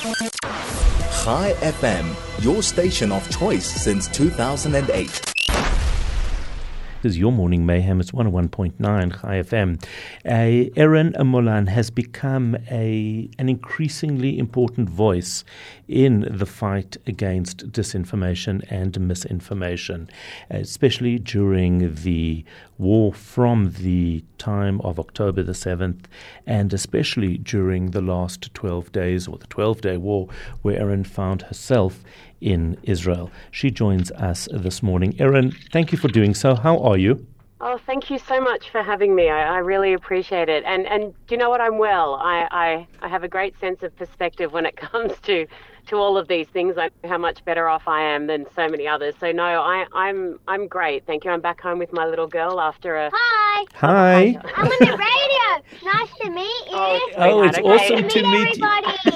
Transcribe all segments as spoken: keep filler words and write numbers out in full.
Chai F M, your station of choice since two thousand eight. This is your Morning Mayhem. It's one oh one point nine Chai F M. Uh, Erin Molan has become a an increasingly important voice in the fight against disinformation and misinformation, especially during the war from the time of October the seventh, and especially during the last twelve days, or the twelve-day war, where Erin found herself in Israel. She joins us this morning. Erin, thank you for doing so. How are you? Oh, thank you so much for having me. I, I really appreciate it. And and do you know what? I'm well. I, I, I have a great sense of perspective when it comes to, to all of these things. I know how much better off I am than so many others. So no, I, I'm I'm great. Thank you. I'm back home with my little girl after a... Hi. Hi. I'm on the radio. Nice to meet you. Oh, Oh, it's okay. awesome to meet you.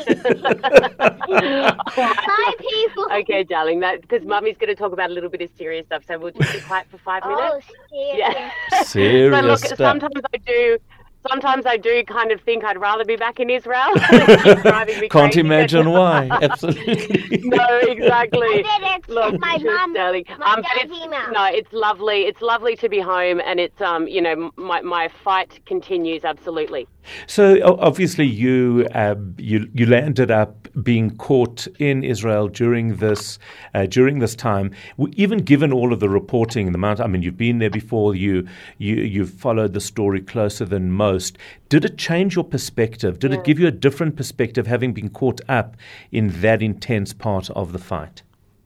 Everybody. Hi, people. Okay, darling, that because Mummy's going to talk about a little bit of serious stuff, so we'll just be quiet for five Oh, minutes. serious. Yeah. Serious So look, stuff. sometimes I do. Sometimes I do kind of think I'd rather be back in Israel. It's driving me Can't crazy, but- imagine why. Absolutely. No, exactly. I did it. Look, my mum. darling. my Um, but dad's it's, email. no, it's lovely. It's lovely to be home, and it's um, you know, my my fight continues absolutely. So o- obviously you uh, you you landed up being caught in Israel during this uh, during this time. W- Even given all of the reporting, the amount. I mean, you've been there before. You you you've followed the story closer than most. Did it change your perspective? Did Yeah. it give you a different perspective, having been caught up in that intense part of the fight?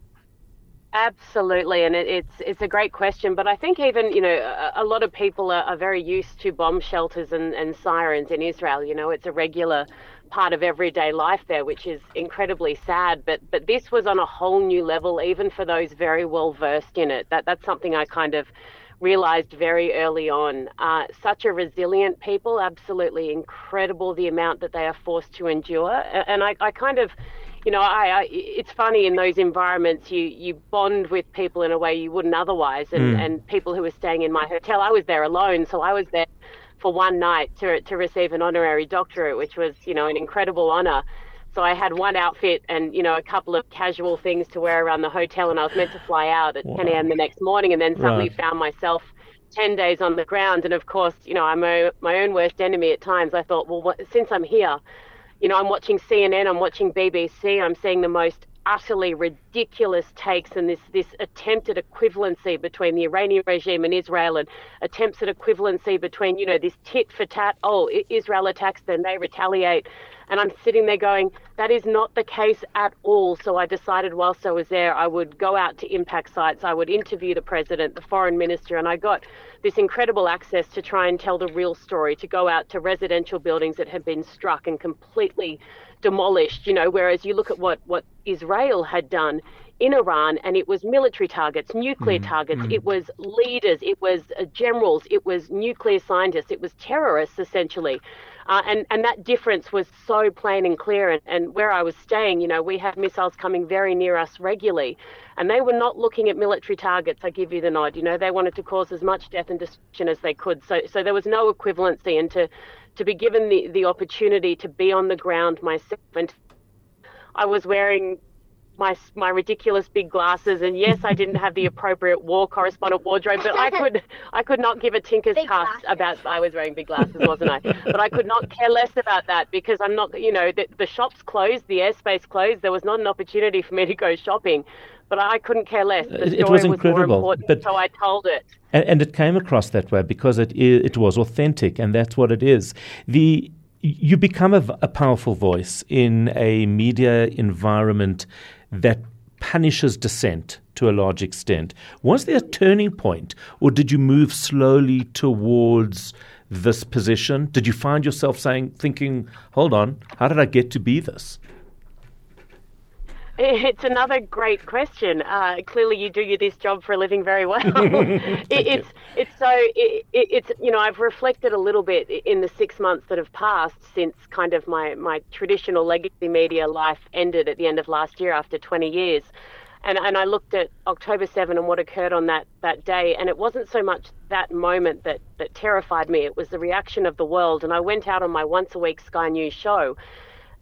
Absolutely, and it, it's it's a great question. But I think even you know a, a lot of people are, are very used to bomb shelters and, and sirens in Israel. You know, it's a regular part of everyday life there, which is incredibly sad. But but this was on a whole new level, even for those very well versed in it. That that's something I kind of realized very early on. Uh, such a resilient people, absolutely incredible the amount that they are forced to endure. A- And I, I kind of, you know, I, I it's funny in those environments you, you bond with people in a way you wouldn't otherwise. And, Mm. and people who were staying in my hotel, I was there alone, so I was there for one night to to receive an honorary doctorate, which was, you know, an incredible honor. So I had one outfit and, you know, a couple of casual things to wear around the hotel, and I was meant to fly out at Wow. ten a.m. the next morning, and then suddenly Right. found myself ten days on the ground. And of course, you know, I'm a, my own worst enemy at times. I thought, well, what, since I'm here, you know, I'm watching C N N, I'm watching B B C, I'm seeing the most utterly ridiculous takes and this, this attempted equivalency between the Iranian regime and Israel, and attempts at equivalency between, you know, this tit for tat, oh, I- Israel attacks, then they retaliate. And I'm sitting there going, that is not the case at all. So I decided whilst I was there, I would go out to impact sites. I would interview the president, the foreign minister, and I got this incredible access to try and tell the real story, to go out to residential buildings that had been struck and completely demolished, you know, whereas you look at what, what Israel had done in Iran, and it was military targets, nuclear Mm, targets, mm. it was leaders, it was uh, generals, it was nuclear scientists, it was terrorists essentially. Uh, and, and that difference was so plain and clear. And, and where I was staying, you know, we had missiles coming very near us regularly, and they were not looking at military targets. I give you the nod. You know, they wanted to cause as much death and destruction as they could. So, so there was no equivalency, and to, to be given the, the opportunity to be on the ground myself, and I was wearing my my ridiculous big glasses, and yes, I didn't have the appropriate war correspondent wardrobe, but I could I could not give a tinker's Big cuss glasses. about. I was wearing big glasses, wasn't I? But I could not care less about that, because I'm not, you know, the, the shops closed, the airspace closed. There was not an opportunity for me to go shopping, but I couldn't care less. The It- story it was more incredible, important, but- so I told it. And, and it came across that way because it i- it was authentic, and that's what it is. The you become a, v- a powerful voice in a media environment that punishes dissent to a large extent. Was there a turning point, or did you move slowly towards this position? Did you find yourself saying, thinking, "Hold on, how did I get to be this?" It's another great question. Uh, clearly, you do this job for a living very well. it, it's it's so it, it, it's you know I've reflected a little bit in the six months that have passed since kind of my my traditional legacy media life ended at the end of last year after twenty years, and and I looked at October seventh and what occurred on that that day, and it wasn't so much that moment that that terrified me. It was the reaction of the world, and I went out on my once a week Sky News show.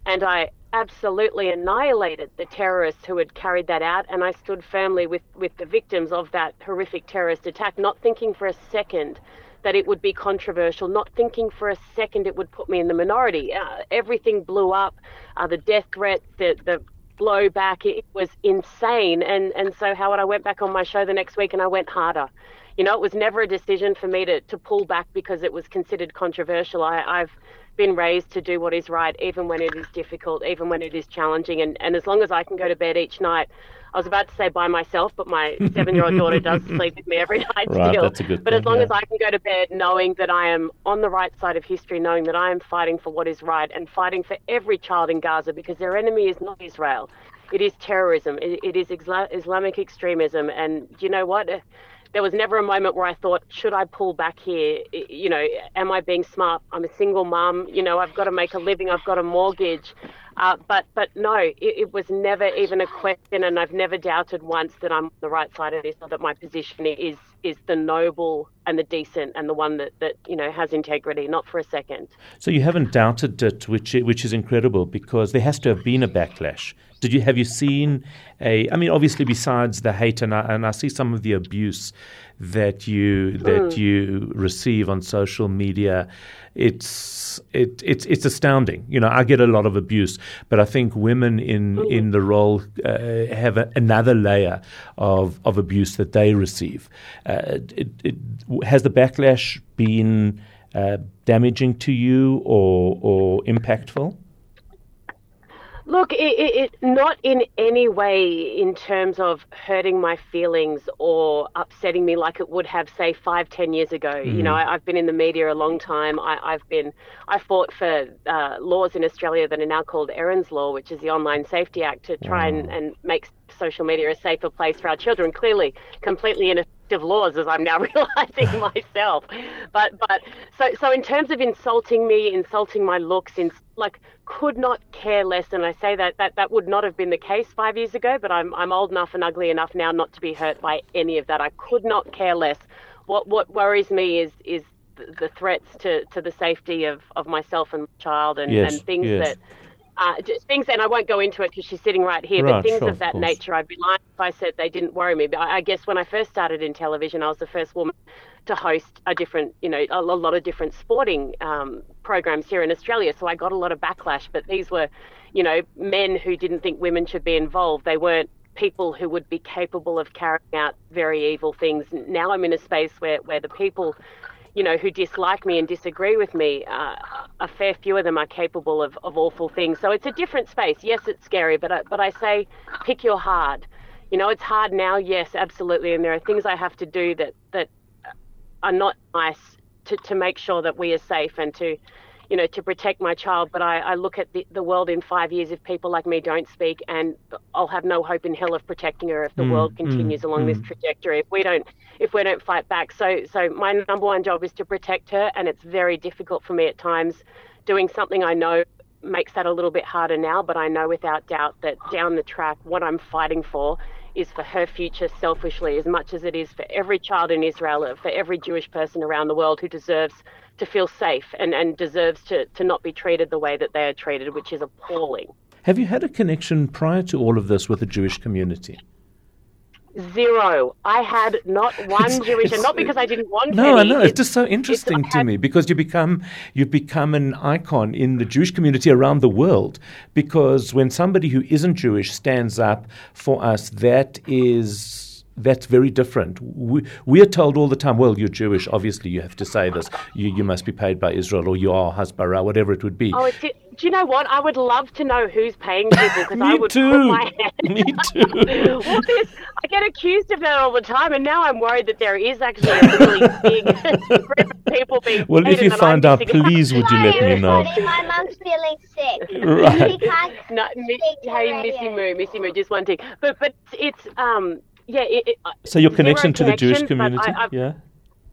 And I absolutely annihilated the terrorists who had carried that out, and I stood firmly with, with the victims of that horrific terrorist attack, not thinking for a second that it would be controversial, not thinking for a second it would put me in the minority. Uh, everything blew up, uh, the death threat, the, the blowback, it was insane. And, and so, Howard, I went back on my show the next week and I went harder. You know, it was never a decision for me to, to pull back because it was considered controversial. I, I've been raised to do what is right, even when it is difficult, even when it is challenging. And, and as long as I can go to bed each night, I was about to say by myself, but my seven-year-old daughter does sleep with me every night right, still. That's a good but thing, as long yeah. as I can go to bed knowing that I am on the right side of history, knowing that I am fighting for what is right and fighting for every child in Gaza, because their enemy is not Israel. It is terrorism. It, it is Isla- Islamic extremism. And you know what? There was never a moment where I thought, should I pull back here? You know, am I being smart? I'm a single mum. You know, I've got to make a living. I've got a mortgage. Uh, but but no, it, it was never even a question, and I've never doubted once that I'm on the right side of this, or that my position is is the noble and the decent and the one that, that you know has integrity, not for a second. So you haven't doubted it, which which is incredible, because there has to have been a backlash. Did you have you seen a? I mean, obviously, besides the hate, and I, and I see some of the abuse that you that mm. you receive on social media. It's it it's it's astounding. You know, I get a lot of abuse, but I think women in mm. in the role uh, have a, another layer of of abuse that they receive. Uh, it, it, has the backlash been uh, damaging to you or or impactful? Look, it, it, it not in any way in terms of hurting my feelings or upsetting me like it would have, say, five, ten years ago. Mm. You know, I, I've been in the media a long time. I, I've been, I fought for uh, laws in Australia that are now called Erin's Law, which is the Online Safety Act, to try wow. and, and make social media a safer place for our children. Clearly, completely ineffective laws, as I'm now realizing myself. But but so so in terms of insulting me, insulting my looks, in, like could not care less. And I say that, that that would not have been the case five years ago, but I'm I'm old enough and ugly enough now not to be hurt by any of that. I could not care less. What what worries me is is the threats to, to the safety of, of myself and my child, and, yes, and things yes. that Uh, things, and I won't go into it because she's sitting right here, right, but things sure, of that of nature, I'd be lying if I said they didn't worry me. But I, I guess when I first started in television, I was the first woman to host a different, you know, a, a lot of different sporting um, programs here in Australia. So I got a lot of backlash, but these were, you know, men who didn't think women should be involved. They weren't people who would be capable of carrying out very evil things. Now I'm in a space where, where the people, you know, who dislike me and disagree with me, uh, a fair few of them are capable of, of awful things. So it's a different space. Yes, it's scary, but I, but I say pick your hard. You know, it's hard now, yes, absolutely, and there are things I have to do that, that are not nice to, to make sure that we are safe and to, you know, to protect my child. But I, I look at the, the world in five years if people like me don't speak, and I'll have no hope in hell of protecting her if the mm, world continues mm, along mm. this trajectory. If we don't, if we don't fight back. So, so my number one job is to protect her, and it's very difficult for me at times. Doing something I know makes that a little bit harder now, but I know without doubt that down the track, what I'm fighting for is for her future selfishly, as much as it is for every child in Israel, for every Jewish person around the world who deserves to feel safe and, and deserves to, to not be treated the way that they are treated, which is appalling. Have you had a connection prior to all of this with the Jewish community? Zero. I had not one it's, Jewish, it's, and not because I didn't want no, any. No, no, it's, it's just so interesting to had, me because you become you've become an icon in the Jewish community around the world. Because when somebody who isn't Jewish stands up for us, that is. That's very different. We, we are told all the time, well, you're Jewish, obviously you have to say this. You you must be paid by Israel, or you are Hasbara, whatever it would be. Oh, it's, do you know what? I would love to know who's paying people, because I would too. put my hand. Me too. Well, this, I get accused of that all the time, and now I'm worried that there is actually a really big group of people being Well, paid if you find out, please would you let me know? My mum's feeling sick. Right. She can't no, mi- hey, Missy Moo, Missy Moo, just one thing. But, but it's... um. Yeah. It, it, so your connection to connection, the Jewish community? I, yeah.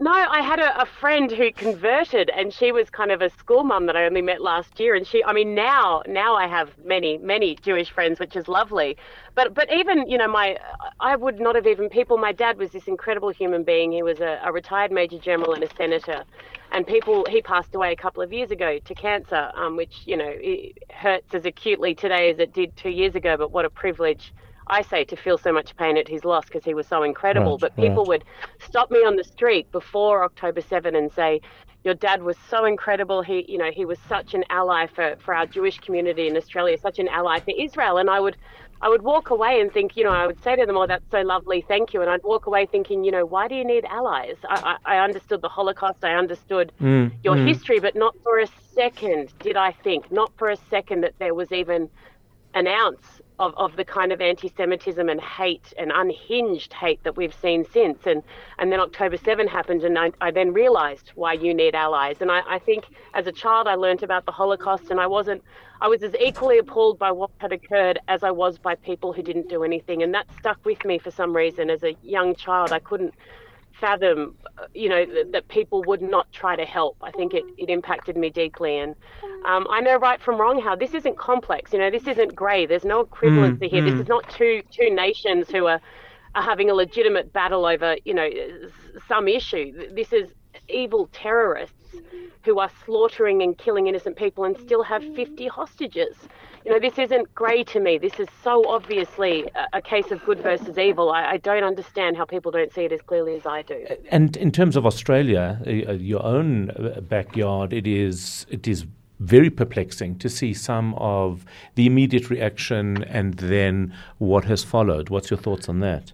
No, I had a, a friend who converted, and she was kind of a school mum that I only met last year. And she, I mean, now, now I have many, many Jewish friends, which is lovely. But, but even, you know, my, I would not have even people. My dad was this incredible human being. He was a, a retired major general and a senator, and people. He passed away a couple of years ago to cancer, um, which you know it hurts as acutely today as it did two years ago. But what a privilege. I say, to feel so much pain at his loss, because he was so incredible. Right, but people right. would stop me on the street before October seventh and say, your dad was so incredible. He, you know, he was such an ally for, for our Jewish community in Australia, such an ally for Israel. And I would, I would walk away and think, you know, I would say to them, oh, that's so lovely, thank you. And I'd walk away thinking, you know, why do you need allies? I, I, I understood the Holocaust, I understood Mm, your mm. history, but not for a second did I think, not for a second that there was even an ounce of, of the kind of anti-Semitism and hate and unhinged hate that we've seen since. And, and then October seventh happened, and I, I then realised why you need allies. And I, I think as a child I learnt about the Holocaust, and I wasn't, I was as equally appalled by what had occurred as I was by people who didn't do anything. And that stuck with me for some reason. As a young child, I couldn't fathom, you know, that, that people would not try to help. I think it, it impacted me deeply. And um, I know right from wrong how this isn't complex. You know, this isn't grey. There's no equivalency Mm, here. mm. This is not two two nations who are, are having a legitimate battle over, you know, s- some issue. This is evil terrorists who are slaughtering and killing innocent people and still have fifty hostages. You know, this isn't grey to me. This is so obviously a, a case of good versus evil. I, I don't understand how people don't see it as clearly as I do. And in terms of Australia, uh, your own uh, backyard, it is it is very perplexing to see some of the immediate reaction and then what has followed. What's your thoughts on that?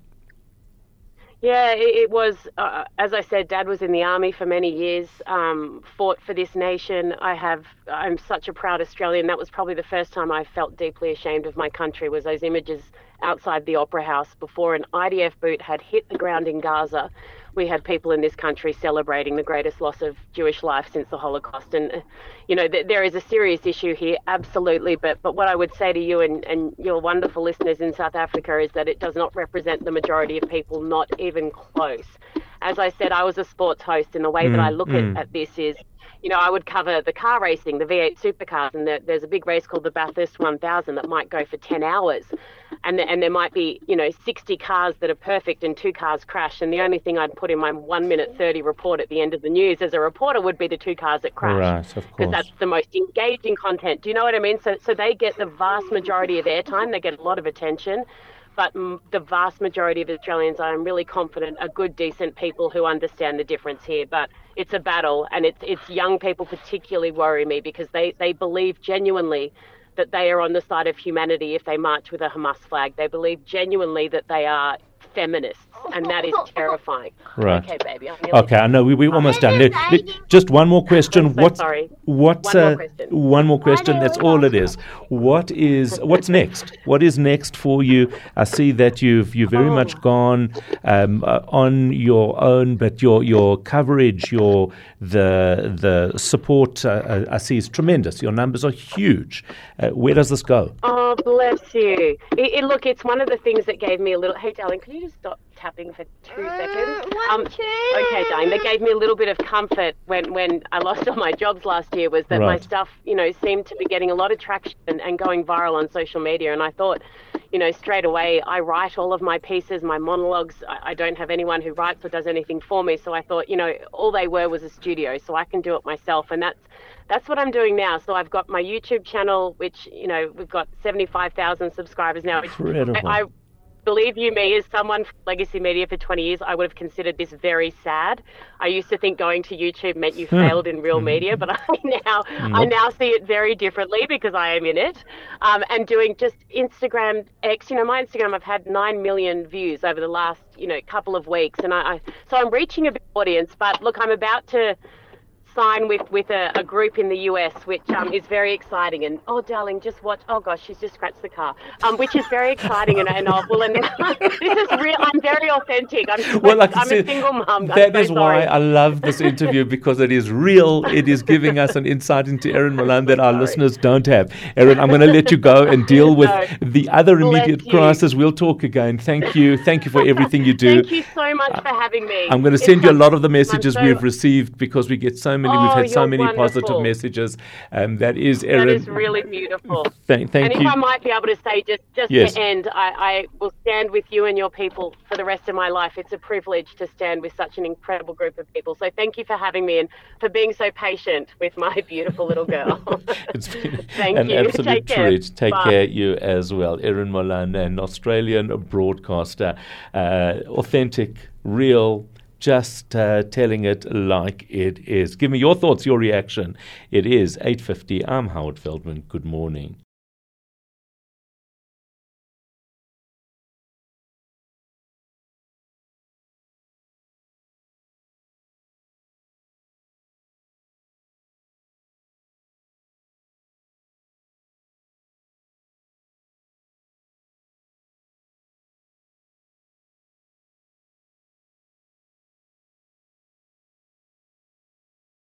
Yeah, it, it was, uh, as I said, Dad was in the army for many years, um, fought for this nation. I have, I'm such a proud Australian. That was probably the first time I felt deeply ashamed of my country, was those images outside the Opera House before an I D F boot had hit the ground in Gaza. We had people in this country celebrating the greatest loss of Jewish life since the Holocaust. And, uh, you know, th- there is a serious issue here, absolutely. But but what I would say to you and, and your wonderful listeners in South Africa is that it does not represent the majority of people, not even close. As I said, I was a sports host, and the way Mm, that I look mm. at, at this is, you know, I would cover the car racing, the V eight supercars, and the, there's a big race called the Bathurst one thousand that might go for ten hours. And, the, and there might be, you know, sixty cars that are perfect and two cars crash. And the only thing I'd put in my one minute thirty report at the end of the news as a reporter would be the two cars that crash. Right, of Because course. that's the most engaging content. Do you know what I mean? So, so they get the vast majority of airtime. They get a lot of attention. But mm, the vast majority of Australians, I'm really confident, are good, decent people who understand the difference here. But it's a battle, and it's it's young people particularly worry me, because they, they believe genuinely that they are on the side of humanity if they march with a Hamas flag. They believe genuinely that they are feminists, and that is terrifying. Right. Okay, baby. I'm nearly Okay, I know we, we're almost done. Let- let- just one more question. I'm so what, sorry. What, One more uh, question. One more question. That's all it is. What is what's next? What is next for you? I see that you've you've very Oh. much gone um, uh, on your own, but your your coverage, your the the support uh, I see is tremendous. Your numbers are huge. Uh, where does this go? Oh, bless you. It, it, look, it's one of the things that gave me a little... Hey, darling, can you just stop tapping for two seconds? one, two. Okay, darling, that gave me a little bit of comfort when, when I lost all my jobs last year, was that my Right. stuff, you know, seemed to be getting a lot of traction and, and going viral on social media. And I thought, you know, straight away, I write all of my pieces, my monologues. I, I don't have anyone who writes or does anything for me. So I thought, you know, all they were was a studio, so I can do it myself. And that's That's what I'm doing now. So I've got my YouTube channel, which, you know, we've got seventy-five thousand subscribers now. Which Incredible. I, I believe you me, as someone from Legacy Media for twenty years, I would have considered this very sad. I used to think going to YouTube meant you failed in real media, but I now I now see it very differently because I am in it. Um, and doing just Instagram X, you know, my Instagram, I've had nine million views over the last, you know, couple of weeks. And I, I so I'm reaching a big audience, but look, I'm about to sign with, with a, a group in the U S, which um, is very exciting. And, oh, darling, just watch. Oh, gosh, she's just scratched the car, um, which is very exciting. And, and oh, well, and this is real. I'm very authentic. I'm, well, like I'm said, a single mum. That so is sorry. why I love this interview, because it is real. It is giving us an insight into Erin Molan that our sorry. listeners don't have. Erin, I'm going to let you go and deal with No. the other Bless immediate you. crisis. We'll talk again. Thank you. Thank you for everything you do. Thank you so much for having me. I'm going to It's send you a such- lot of the I'm messages so- we've received, because we get so many. Oh, we've had so you're many positive wonderful. messages. Um, that is That Erin. is really beautiful. Thank, thank and you. if I might be able to say, just, just Yes. to end, I, I will stand with you and your people for the rest of my life. It's a privilege to stand with such an incredible group of people. So thank you for having me and for being so patient with my beautiful little girl. It's been Thank an you. absolute Take care. treat. Take Bye. care, you as well. Erin Molan, an Australian broadcaster, uh, authentic, real, just uh, telling it like it is. Give me your thoughts, your reaction. It is eight fifty. I'm Howard Feldman. Good morning.